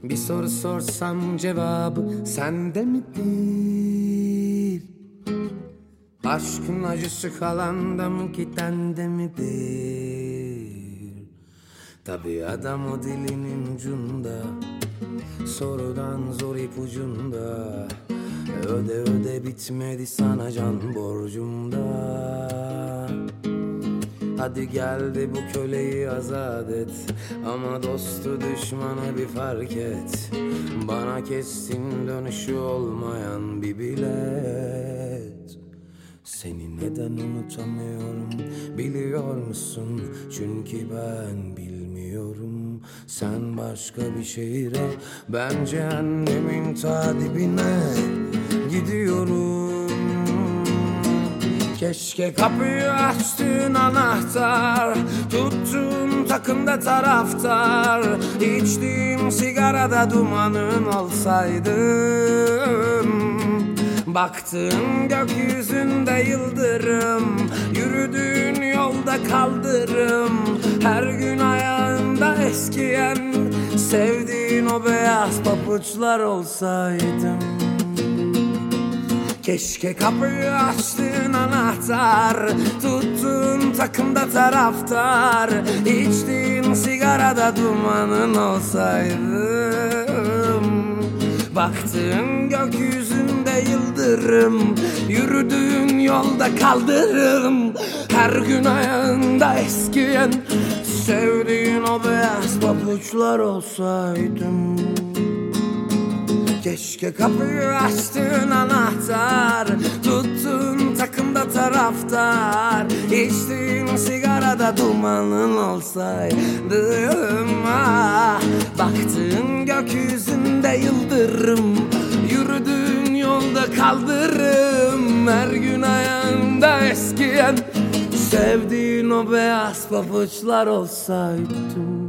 Bir soru sorsam cevabı sende midir? Aşkın acısı kalanda mı kitende midir? Tabii adam o dilinin ucunda, sorudan zor ipucunda. Öde öde bitmedi sana can borcumda. Hadi gel de bu köleyi azat et, ama dostu düşmanı bir fark et. Bana kestin dönüşü olmayan bir bilet. Seni neden unutamıyorum biliyor musun? Çünkü ben bilmiyorum. Sen başka bir şehire, ben cehennemin ta dibine gidiyorum. Keşke kapıyı açtığın anahtar, tuttuğun takımda taraftar, içtiğim sigarada dumanın olsaydım. Baktığın gökyüzünde yıldırım, yürüdüğün yolda kaldırım, her gün ayağında eskiyen, sevdiğin o beyaz papuçlar olsaydım. Keşke kapıyı açtığın anahtar, tuttuğun takımda taraftar, içtiğin sigarada dumanın olsaydım. Baktığın gökyüzünde yıldırım, yürüdüğün yolda kaldırım, her gün ayağında eskiyen, sevdiğin o beyaz papuçlar olsaydım. Keşke kapıyı açtığın anahtar, tuttuğun takımda taraftar, içtiğin sigarada dumanın olsaydım. Ah, baktığın gökyüzünde yıldırım, yürüdüğün yolda kaldırım, her gün ayağında eskiyen, sevdiğin o beyaz papuçlar olsaydım.